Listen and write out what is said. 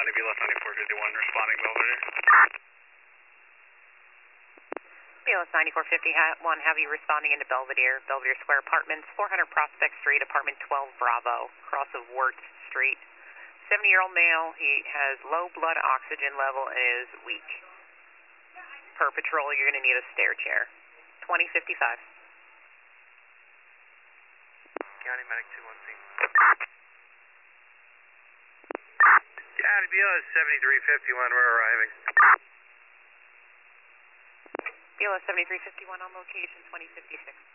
County, BLS 9451, responding Belvedere. BLS 9451, have you responding into Belvedere, Belvedere Square Apartments, 400 Prospect Street, Apartment 12 Bravo, cross of Wirtz Street. 70-year-old male, he has low blood oxygen level and is weak. Per patrol, you're going to need a stair chair. 2055. County Medic 216. County BLS 7351, we're arriving. BLS 7351 on location, 2056.